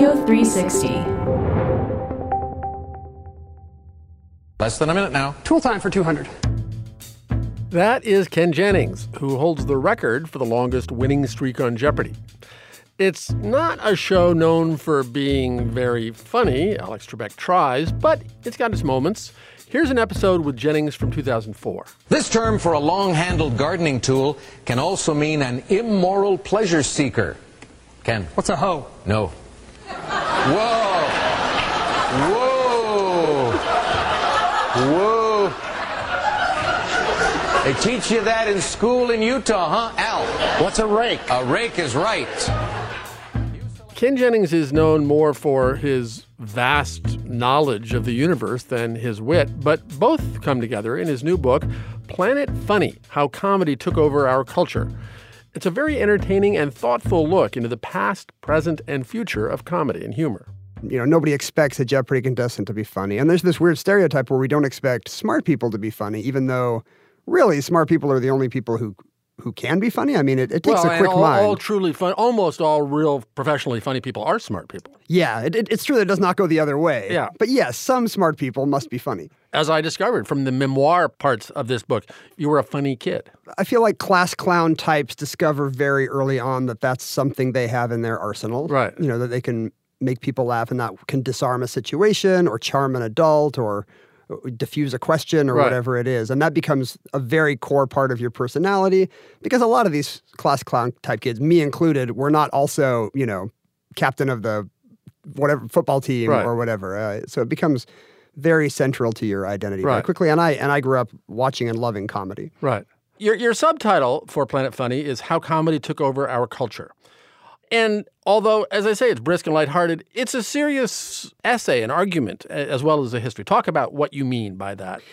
Studio 360. Less than a minute now. Tool time for 200. That is Ken Jennings, who holds the record for the longest winning streak on Jeopardy! It's not a show known for being very funny, Alex Trebek tries, but it's got its moments. Here's an episode with Jennings from 2004. This term for a long-handled gardening tool can also mean an immoral pleasure seeker. Ken. What's a hoe? No. Whoa. Whoa. Whoa. They teach you that in school in Utah, huh, Al? What's a rake? A rake is right. Ken Jennings is known more for his vast knowledge of the universe than his wit, but both come together in his new book, Planet Funny: How Comedy Took Over Our Culture. It's a very entertaining and thoughtful look into the past, present, and future of comedy and humor. You know, nobody expects a Jeopardy contestant to be funny. And there's this weird stereotype where we don't expect smart people to be funny, even though really smart people are the only people who can be funny. I mean, it takes a quick mind. All truly fun, almost all real professionally funny people are smart people. Yeah, it's true that it does not go the other way. Yeah. But yes, some smart people must be funny. As I discovered from the memoir parts of this book, you were a funny kid. I feel like class clown types discover very early on that that's something they have in their arsenal. Right. You know, that they can make people laugh and that can disarm a situation or charm an adult or diffuse a question or whatever it is. And that becomes a very core part of your personality because a lot of these class clown type kids, me included, were not also, you know, captain of the whatever football team or whatever. So it becomes very central to your identity very quickly. And I grew up watching and loving comedy. Right. Your subtitle for Planet Funny is How Comedy Took Over Our Culture. And although, as I say, it's brisk and lighthearted, it's a serious essay, an argument, as well as a history. Talk about what you mean by that.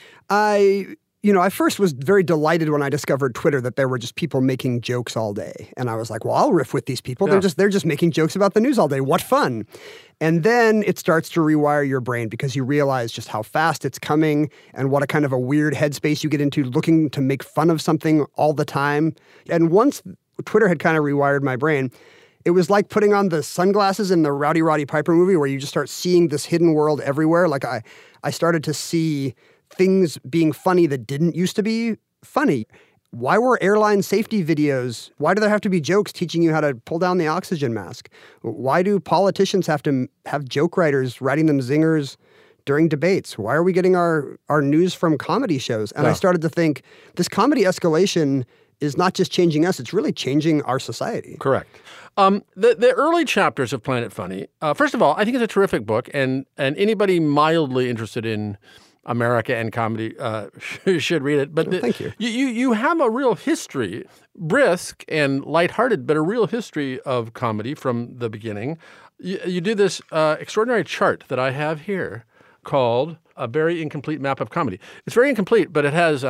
I first was very delighted when I discovered Twitter that there were just people making jokes all day. And I was like, well, I'll riff with these people. Yeah. They're just making jokes about the news all day. What fun. And then it starts to rewire your brain because you realize just how fast it's coming and what a kind of a weird headspace you get into looking to make fun of something all the time. And once Twitter had kind of rewired my brain, it was like putting on the sunglasses in the Rowdy Roddy Piper movie where you just start seeing this hidden world everywhere. Like I started to see things being funny that didn't used to be funny. Why were airline safety videos? Why do there have to be jokes teaching you how to pull down the oxygen mask? Why do politicians have to have joke writers writing them zingers during debates? Why are we getting our news from comedy shows? And I started to think this comedy escalation is not just changing us, it's really changing our society. Correct. The early chapters of Planet Funny, first of all, I think it's a terrific book, and anybody mildly interested in America and comedy should read it. But thank you. You have a real history, brisk and lighthearted, but a real history of comedy from the beginning. You do this extraordinary chart that I have here called A Very Incomplete Map of Comedy. It's very incomplete, but it has,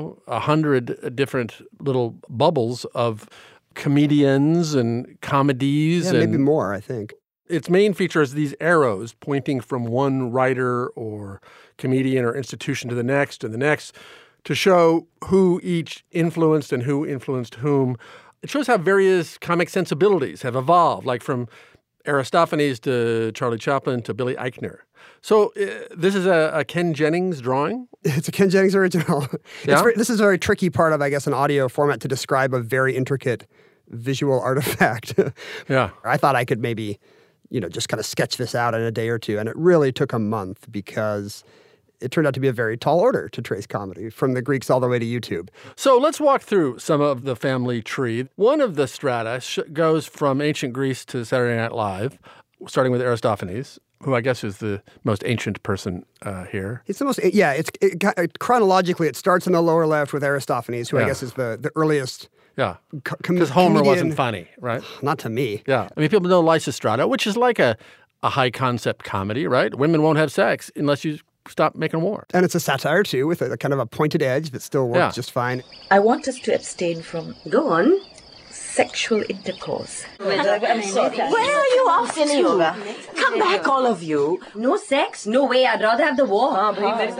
100 different little bubbles of comedians and comedies. Yeah, maybe more, I think. Its main feature is these arrows pointing from one writer or comedian or institution to the next and the next to show who each influenced and who influenced whom. It shows how various comic sensibilities have evolved, like from Aristophanes to Charlie Chaplin to Billy Eichner. So this is a Ken Jennings drawing? It's a Ken Jennings original. Yeah? This is a very tricky part of, I guess, an audio format to describe a very intricate visual artifact. Yeah. I thought I could maybe, just kind of sketch this out in a day or two. And it really took a month because it turned out to be a very tall order to trace comedy from the Greeks all the way to YouTube. So let's walk through some of the family tree. One of the strata goes from ancient Greece to Saturday Night Live, starting with Aristophanes, who I guess is the most ancient person here. It's the most, chronologically, it starts in the lower left with Aristophanes, who I guess is the earliest. Yeah, because Homer wasn't funny, right? Not to me. Yeah, I mean, people know Lysistrata, which is like a high-concept comedy, right? Women won't have sex unless you stop making war. And it's a satire, too, with a kind of a pointed edge that still works just fine. I want us to abstain from... Go on. Sexual intercourse. Where are you off to? Come back, all of you. No sex? No way. I'd rather have the war.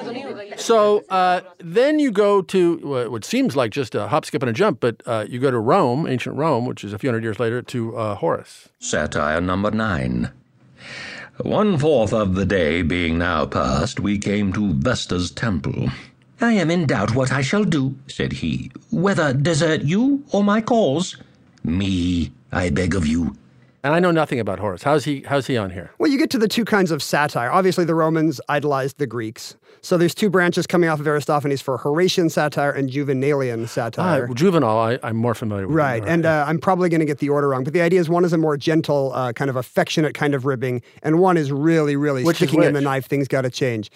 So then you go to what seems like just a hop, skip, and a jump, but you go to Rome, ancient Rome, which is a few hundred years later, to Horace. Satire number 9. 1/4 of the day being now past, we came to Vesta's temple. "I am in doubt what I shall do," said he, "whether desert you or my cause. Me, I beg of you." And I know nothing about Horace. How's he on here? Well, you get to the two kinds of satire. Obviously, the Romans idolized the Greeks. So there's two branches coming off of Aristophanes for Horatian satire and Juvenalian satire. Juvenal, I'm more familiar with. Right, and I'm probably going to get the order wrong. But the idea is one is a more gentle, kind of affectionate kind of ribbing, and one is really, really sticking in the knife. Things got to change.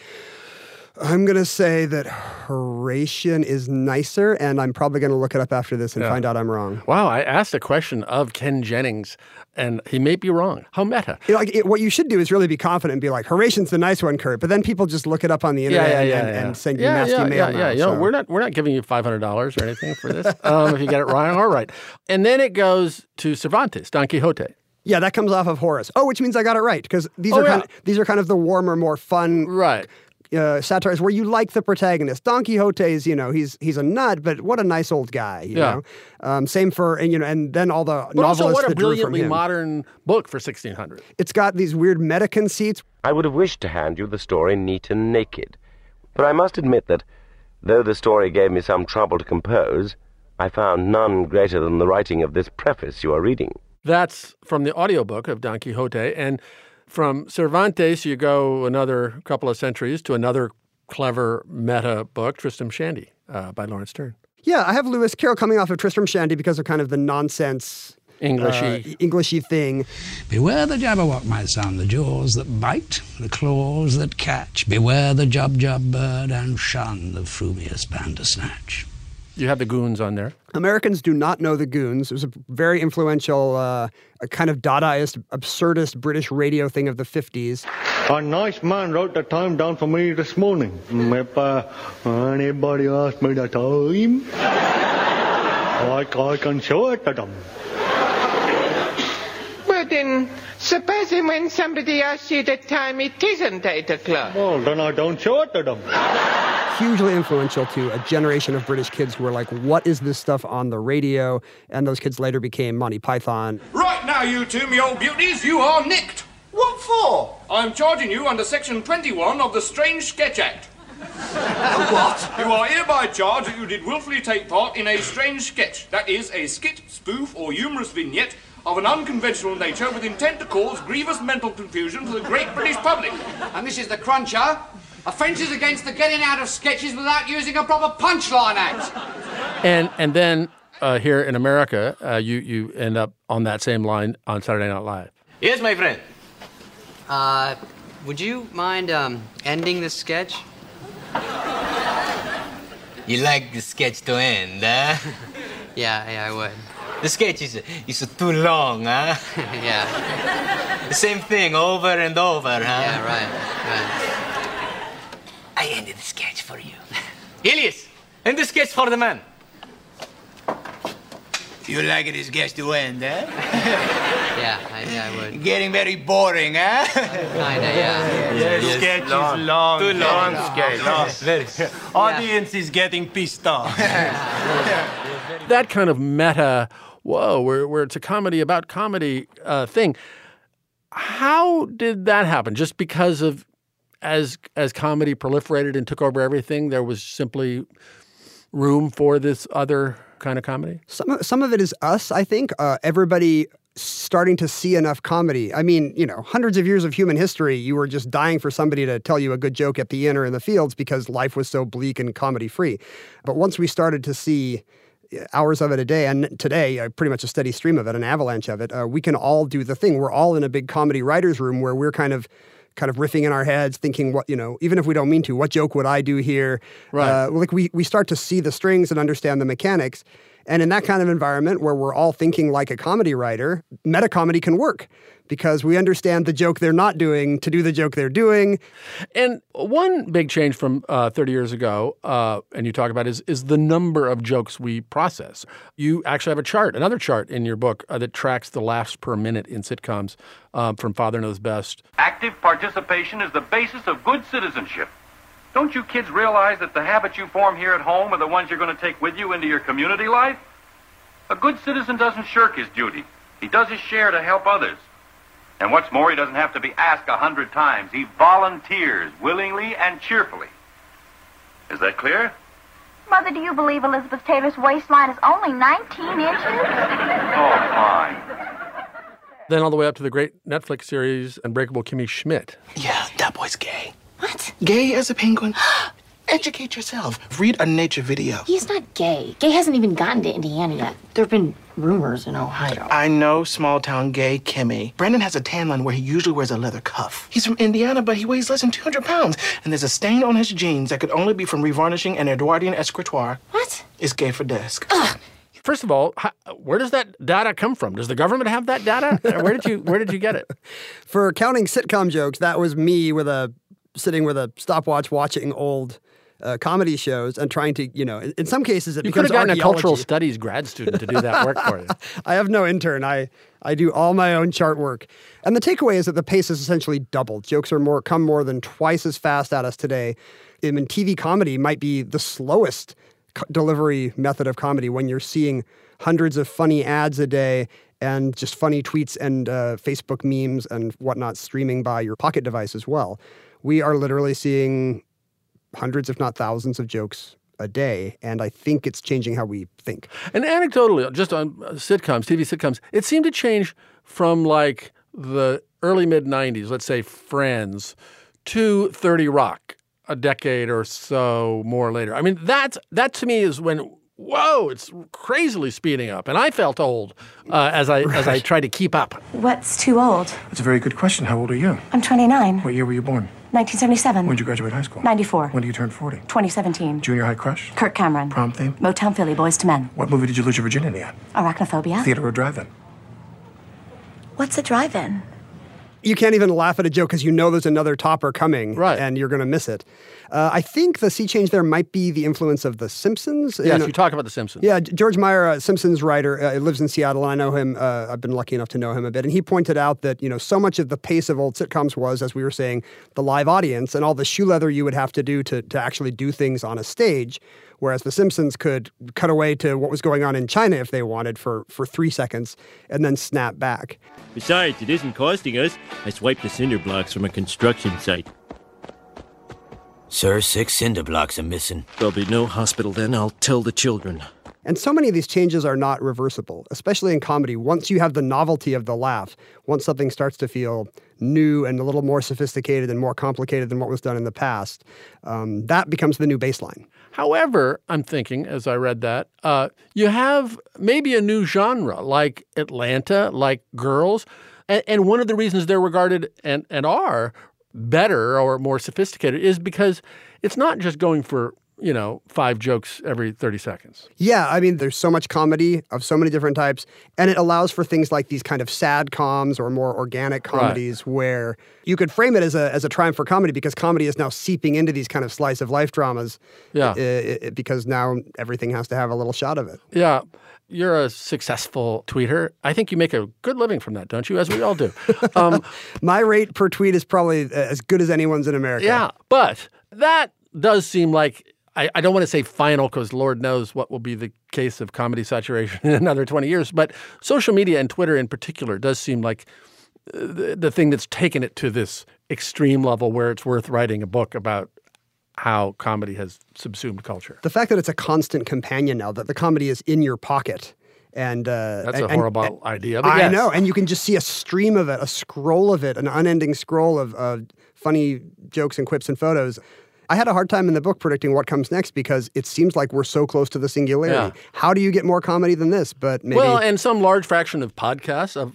I'm going to say that Horatian is nicer, and I'm probably going to look it up after this and find out I'm wrong. Wow, I asked a question of Ken Jennings, and he may be wrong. How meta. What you should do is really be confident and be like, Horatian's the nice one, Kurt. But then people just look it up on the internet and send you nasty mail. Yeah. So. We're not giving you $500 or anything for this. If you get it wrong, all right. And then it goes to Cervantes, Don Quixote. Yeah, that comes off of Horace. Oh, which means I got it right, because these are kind of the warmer, more fun satires where you like the protagonist. Don Quixote is, he's a nut, but what a nice old guy. You know? Same for and then all the novelists also, what a that drew from brilliantly him. modern book for 1600. It's got these weird meta conceits. I would have wished to hand you the story neat and naked, but I must admit that, though the story gave me some trouble to compose, I found none greater than the writing of this preface you are reading. That's from the audiobook of Don Quixote, and from Cervantes, you go another couple of centuries to another clever meta book, Tristram Shandy, by Lawrence Stern. Yeah, I have Lewis Carroll coming off of Tristram Shandy because of kind of the nonsense Englishy thing. Beware the Jabberwock, my son, the jaws that bite, the claws that catch. Beware the Jubjub bird and shun the frumious Bandersnatch. You have the Goons on there. Americans do not know the Goons. It was a very influential, a kind of Dadaist, absurdist British radio thing of the 50s. A nice man wrote the time down for me this morning. If anybody asks me the time, I can show it to them. Well then, supposing when somebody asks you the time, it isn't 8 o'clock. Well, then I don't show it to them. Hugely influential to a generation of British kids who were like, what is this stuff on the radio? And those kids later became Monty Python. Right now, you two, me old beauties, you are nicked. What for? I'm charging you under Section 21 of the Strange Sketch Act. What? You are hereby charged that you did willfully take part in a strange sketch. That is, a skit, spoof, or humorous vignette of an unconventional nature with intent to cause grievous mental confusion to the great British public. And this is the cruncher. Offences against the getting out of sketches without using a proper punchline act. And then here in America, you end up on that same line on Saturday Night Live. Yes, my friend. Would you mind ending this sketch? You like the sketch to end, huh? Yeah, I would. The sketch is too long, huh? Yeah. The same thing over and over, huh? Yeah, right. I ended the sketch for you. Elias, end the sketch for the man. You like it, sketch to end, huh? Yeah, I would. Getting very boring, huh? Kinda, yeah. The sketch is long. Too long. Sketch. Audience is getting pissed off. That kind of meta, where it's a comedy about comedy thing. How did that happen? Just because of as comedy proliferated and took over everything, there was simply room for this other kind of comedy? Some of it is us, I think. Everybody starting to see enough comedy. I mean, hundreds of years of human history, you were just dying for somebody to tell you a good joke at the inn or in the fields because life was so bleak and comedy-free. But once we started to see hours of it a day, and today, pretty much a steady stream of it, an avalanche of it, we can all do the thing. We're all in a big comedy writer's room where we're kind of riffing in our heads, thinking, what, even if we don't mean to, what joke would I do here? Right. We start to see the strings and understand the mechanics. And in that kind of environment where we're all thinking like a comedy writer, meta-comedy can work because we understand the joke they're not doing to do the joke they're doing. And one big change from 30 years ago, and you talk about, is the number of jokes we process. You actually have another chart in your book that tracks the laughs per minute in sitcoms from Father Knows Best. Active participation is the basis of good citizenship. Don't you kids realize that the habits you form here at home are the ones you're going to take with you into your community life? A good citizen doesn't shirk his duty. He does his share to help others. And what's more, he doesn't have to be asked 100 times. He volunteers willingly and cheerfully. Is that clear? Mother, do you believe Elizabeth Taylor's waistline is only 19 inches? Oh, fine. Then all the way up to the great Netflix series Unbreakable Kimmy Schmidt. Yeah, that boy's gay. What? Gay as a penguin? Educate yourself. Read a nature video. He's not gay. Gay hasn't even gotten to Indiana yet. There have been rumors in Ohio. I know small-town gay Kimmy. Brandon has a tan line where he usually wears a leather cuff. He's from Indiana, but he weighs less than 200 pounds. And there's a stain on his jeans that could only be from revarnishing an Edwardian escritoire. What? It's gay for desk. Ugh. First of all, where does that data come from? Does the government have that data? Where did you get it? For counting sitcom jokes, that was me sitting with a stopwatch watching old comedy shows and trying to, in some cases it becomes You could have gotten a cultural archaeology. studies grad student to do that work for you. I have no intern. I do all my own chart work. And the takeaway is that the pace has essentially doubled. Jokes come more than twice as fast at us today. I mean, TV comedy might be the slowest delivery method of comedy when you're seeing hundreds of funny ads a day and just funny tweets and Facebook memes and whatnot streaming by your pocket device as well. We are literally seeing hundreds, if not thousands, of jokes a day, and I think it's changing how we think. And anecdotally, just on sitcoms, TV sitcoms, it seemed to change from like the early mid-90s, let's say Friends, to 30 Rock a decade or so more later. I mean, that to me is when, whoa, it's crazily speeding up. And I felt old as I tried to keep up. What's too old? That's a very good question. How old are you? I'm 29. What year were you born? 1977. When did you graduate high school? 94. When did you turn 40? 2017. Junior high crush? Kirk Cameron. Prom theme? Motown Philly, Boys to Men. What movie did you lose your virginity at? Arachnophobia. Theater or drive-in? What's a drive-in? You can't even laugh at a joke because you know there's another topper coming, right? And you're going to miss it. I think the sea change there might be the influence of The Simpsons. Yes, you talk about The Simpsons. Yeah, George Meyer, Simpsons writer, lives in Seattle, and I know him. I've been lucky enough to know him a bit. And he pointed out that, so much of the pace of old sitcoms was, as we were saying, the live audience and all the shoe leather you would have to do to actually do things on a stage. Whereas The Simpsons could cut away to what was going on in China if they wanted for 3 seconds and then snap back. Besides, it isn't costing us. I swiped the cinder blocks from a construction site. Sir, 6 cinder blocks are missing. There'll be no hospital then. I'll tell the children. And so many of these changes are not reversible, especially in comedy. Once you have the novelty of the laugh, once something starts to feel new and a little more sophisticated and more complicated than what was done in the past, that becomes the new baseline. However, I'm thinking, as I read that, you have maybe a new genre like Atlanta, like Girls. And one of the reasons they're regarded and are better or more sophisticated is because it's not just going for 5 jokes every 30 seconds. Yeah, I mean, there's so much comedy of so many different types, and it allows for things like these kind of sad coms or more organic comedies where you could frame it as a triumph for comedy because comedy is now seeping into these kind of slice of life dramas. Yeah. Because now everything has to have a little shot of it. Yeah. You're a successful tweeter. I think you make a good living from that, don't you? As we all do. My rate per tweet is probably as good as anyone's in America. Yeah, but that does seem like, I don't want to say final because Lord knows what will be the case of comedy saturation in another 20 years, but social media and Twitter in particular does seem like the thing that's taken it to this extreme level where it's worth writing a book about how comedy has subsumed culture. The fact that it's a constant companion now, that the comedy is in your pocket. And that's a horrible idea. But I know, and you can just see a stream of it, a scroll of it, an unending scroll of funny jokes and quips and photos. I had a hard time in the book predicting what comes next because it seems like we're so close to the singularity. Yeah. How do you get more comedy than this? But maybe and some large fraction of podcasts of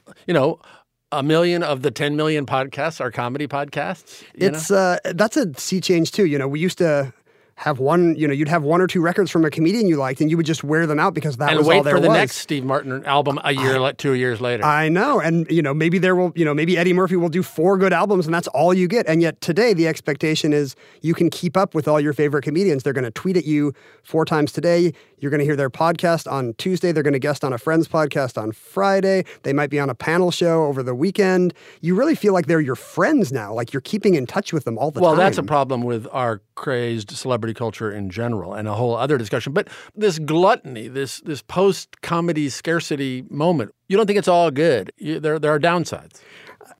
1 million of the 10 million podcasts are comedy podcasts. That's a sea change too. We used to have you'd have 1 or 2 records from a comedian you liked, and you would just wear them out because that was all there was. And wait for the next Steve Martin album 2 years later. I know, and maybe maybe Eddie Murphy will do 4 good albums, and that's all you get. And yet today, the expectation is you can keep up with all your favorite comedians. They're going to tweet at you 4 times today. You're going to hear their podcast on Tuesday. They're going to guest on a friend's podcast on Friday. They might be on a panel show over the weekend. You really feel like they're your friends now, like you're keeping in touch with them all the time. Well, that's a problem with our crazed celebrity culture in general and a whole other discussion. But this gluttony, this post-comedy scarcity moment, you don't think it's all good. There are downsides.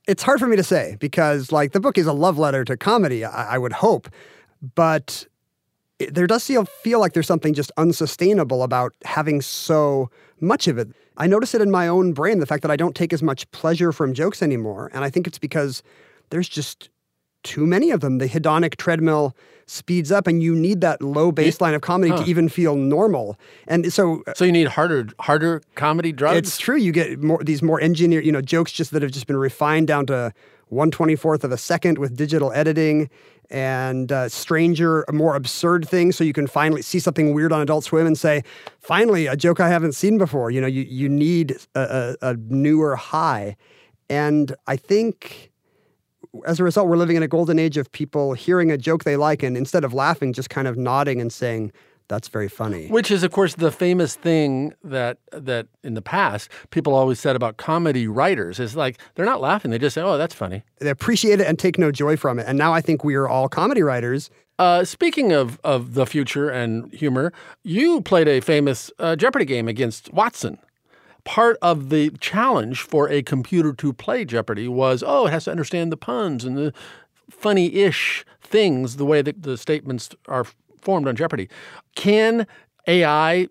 It's hard for me to say because, like, the book is a love letter to comedy, I would hope. But there does feel like there's something just unsustainable about having so much of it. I notice it in my own brain, the fact that I don't take as much pleasure from jokes anymore. And I think it's because there's just too many of them. The hedonic treadmill speeds up, and you need that low baseline of comedy to even feel normal. And so you need harder comedy drugs? It's true. You get these more engineered, jokes just that have just been refined down to 1/24th of a second with digital editing, and stranger, more absurd things, so you can finally see something weird on Adult Swim and say, finally, a joke I haven't seen before. You need a newer high. And I think as a result, we're living in a golden age of people hearing a joke they like and instead of laughing, just kind of nodding and saying, that's very funny. Which is, of course, the famous thing that in the past people always said about comedy writers is like, they're not laughing. They just say, oh, that's funny. They appreciate it and take no joy from it. And now I think we are all comedy writers. Speaking of the future and humor, you played a famous Jeopardy game against Watson. Part of the challenge for a computer to play Jeopardy was, it has to understand the puns and the funny-ish things, the way that the statements are formed on Jeopardy. Can AI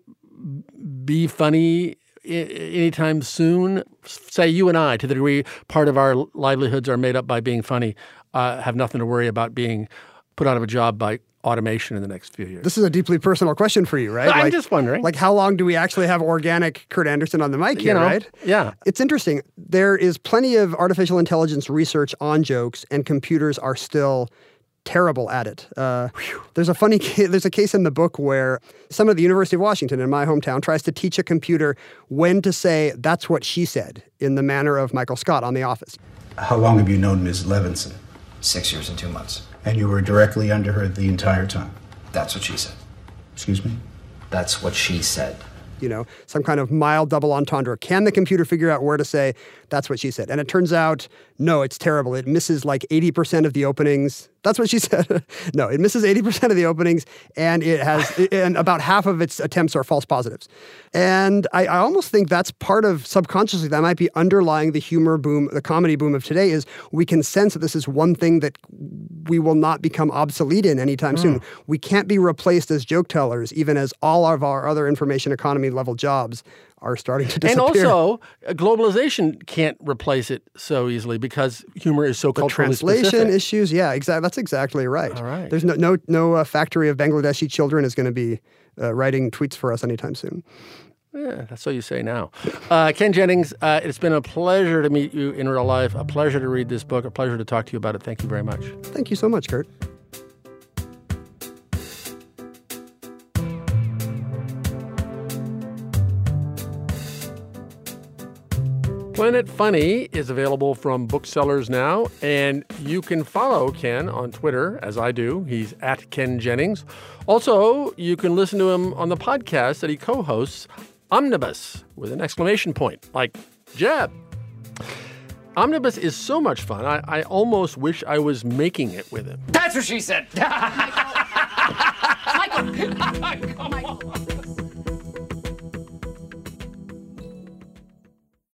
be funny anytime soon? Say you and I, to the degree part of our livelihoods are made up by being funny, have nothing to worry about being put out of a job by automation in the next few years. This is a deeply personal question for you, right? I'm just wondering. Like, how long do we actually have organic Kurt Anderson on the mic here, right? Yeah. It's interesting. There is plenty of artificial intelligence research on jokes, and computers are still terrible at it. There's a case in the book where someone at the University of Washington in my hometown tries to teach a computer when to say, that's what she said, in the manner of Michael Scott on The Office. How long have you known Ms. Levinson? 6 years and 2 months. And you were directly under her the entire time? That's what she said. Excuse me? That's what she said. Some kind of mild double entendre. Can the computer figure out where to say, that's what she said? And it turns out, no, it's terrible. It misses like 80% of the openings. That's what she said. No, it misses 80% of the openings, and and about half of its attempts are false positives. And I almost think that's part of, subconsciously, that might be underlying the humor boom, the comedy boom of today, is we can sense that this is one thing that we will not become obsolete in anytime soon. We can't be replaced as joke tellers, even as all of our other information economy level jobs are starting to disappear. And also, globalization can't replace it so easily because humor is so culturally translation specific. Issues, yeah, exactly. That's exactly right. All right. There's no factory of Bangladeshi children is going to be writing tweets for us anytime soon. Yeah, that's what you say now. Ken Jennings, it's been a pleasure to meet you in real life, a pleasure to read this book, a pleasure to talk to you about it. Thank you very much. Thank you so much, Kurt. Planet Funny is available from booksellers now, and you can follow Ken on Twitter, as I do. He's at Ken Jennings. Also, you can listen to him on the podcast that he co-hosts, Omnibus, with an exclamation point, like Jeb. Omnibus is so much fun, I almost wish I was making it with him. That's what she said. Michael. Michael.